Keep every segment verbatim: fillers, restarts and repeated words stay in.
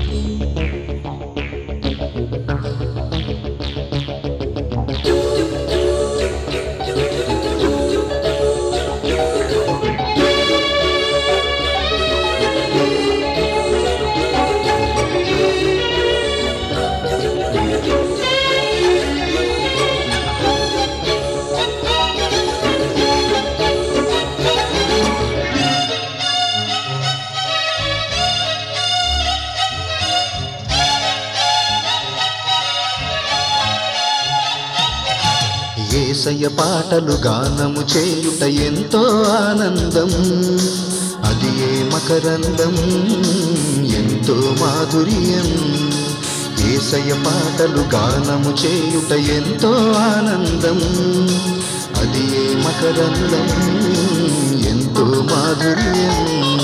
యేసయ్య పాటలు గానము చేయుట ఎంతో ఆనందం, అది ఏ మకరందం ఎంతో మాధుర్యం. యేసయ్య పాటలు గానము చేయుట ఎంతో ఆనందం, అది ఏ మకరందం ఎంతో మాధుర్యం.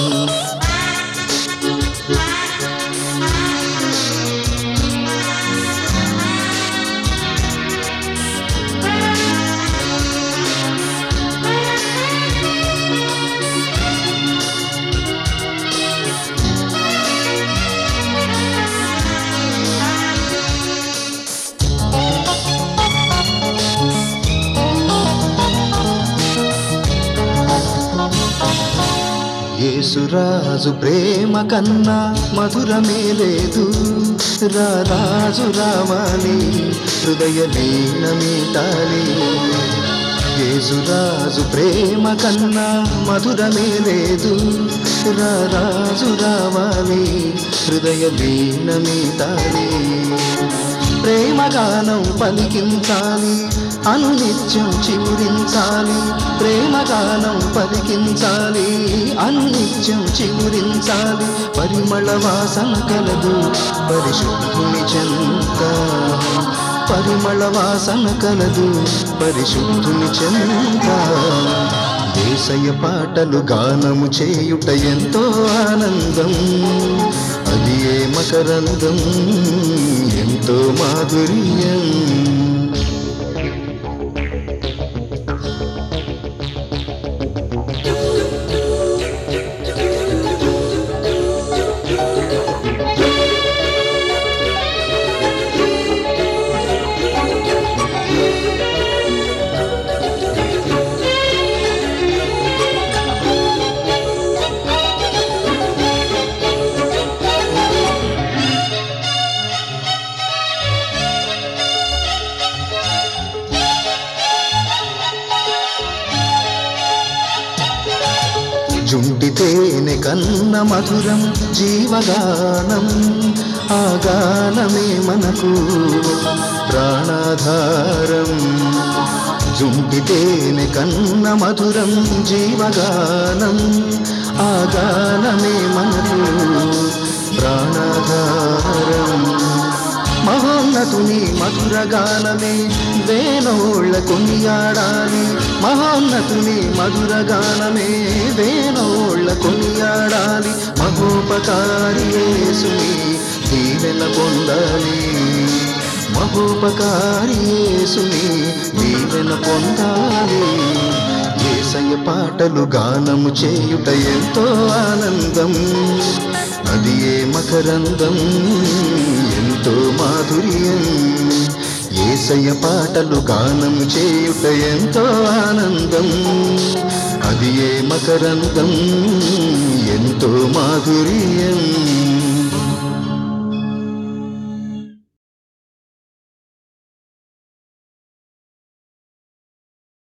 యేసురాజు ప్రేమ కన్నా మధురమే లేదు, రారాజు రావాలి హృదయ లీనమీటాలి. యేసురాజు ప్రేమ కన్నా మధురమే లేదు, రారాజు రావాలి హృదయ లీనమీటాలి. ప్రేమగానం పలికించాలి, అనునిత్యం చిగురించాలి. ప్రేమగానం పలికించాలి, అనునిత్యం చిగురించాలి. పరిమళ వాసన కలదు పరిశుద్ధుని చెంత, పరిమళ వాసన కలదు పరిశుద్ధుని చెంత. యేసయ్య పాటలు గానము చేయుట ఎంతో ఆనందం, అది ఏ మకరందం ఎంతో మాధుర్యం. జుంటి తేనె కన్న మధురం జీవగానం, ఆ గానమే మనకు ప్రాణాధారం. జుంటి తేనె కన్న మధురం జీవగానం, ఆ గానమే మనకు ప్రాణాధారం. మహోన్నతుని మధుర గానమే వేణోళ్ళ కొనియాడాలి, మహోన్నతుని మధుర గానమే వేణోళ్ళ కొనియాడాలి. మహోపకారి యేసుని దీవెన పొందాలి, మహోపకారి యేసుని దీవెన పొందాలి. యేసయ్య పాటలు గానము చేయుట ఎంతో ఆనందం, అది ఏ మకరందం ఎంతో మాధుర్యం. యేసయ్య పాటలు గానము చేయుట ఎంతో ఆనందం, అది ఏ మకరందం ఎంతో మాధుర్యం.